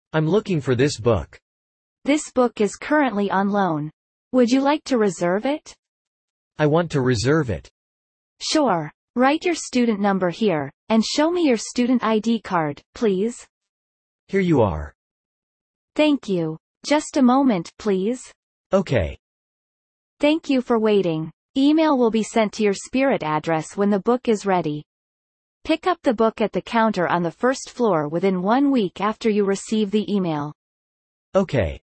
I'm looking for this book. This book is currently on loan. Would you like to reserve it? I want to reserve it. Sure. Write your student number here, and show me your student ID card, please. Here you are. Thank you. Just a moment, please. Okay. Thank you for waiting. Email will be sent to your Spirit address when the book is ready. Pick up the book at the counter on the first floor within 1 week after you receive the email. Okay.